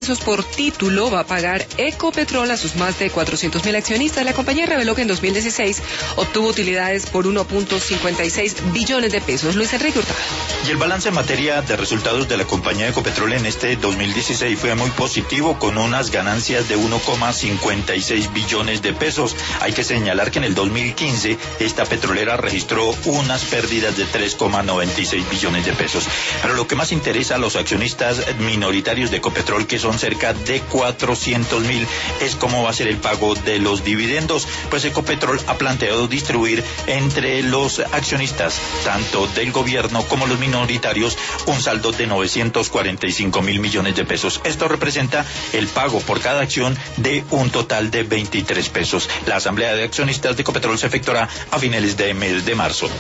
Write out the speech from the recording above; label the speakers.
Speaker 1: pesos por título va a pagar Ecopetrol a sus más de 400.000 accionistas. La compañía reveló que en 2016 obtuvo utilidades por 1.56 billones de pesos. Luis Enrique Hurtado.
Speaker 2: Y el balance en materia de resultados de la compañía Ecopetrol en este 2016 fue muy positivo, con unas ganancias de 1.56 billones de pesos. Hay que señalar que en el 2015 esta petrolera registró unas pérdidas de 3.96 billones de pesos. Pero lo que más interesa a los accionistas minoritarios de Ecopetrol, que son cerca de 400.000, es cómo va a ser el pago de los dividendos. Pues Ecopetrol ha planteado distribuir entre los accionistas, tanto del gobierno como los minoritarios, un saldo de 945.000 millones de pesos. Esto representa el pago por cada acción de un total de 23 pesos. La asamblea de accionistas de Ecopetrol se efectuará a finales de mes de marzo.